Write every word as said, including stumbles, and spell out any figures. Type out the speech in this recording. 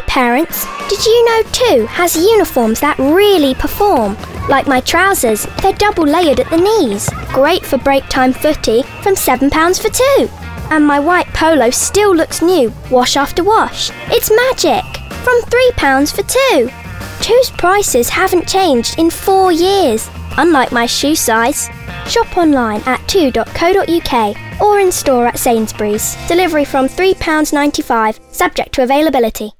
parents, did you know two has uniforms that really perform? Like my trousers, they're double layered at the knees. Great for break time footy from seven pounds for two. And my white polo still looks new, wash after wash. It's magic! From three pounds for two. Two's prices haven't changed in four years, unlike my shoe size. Shop online at two dot co dot uk or in store at Sainsbury's. Delivery from three pounds ninety-five, subject to availability.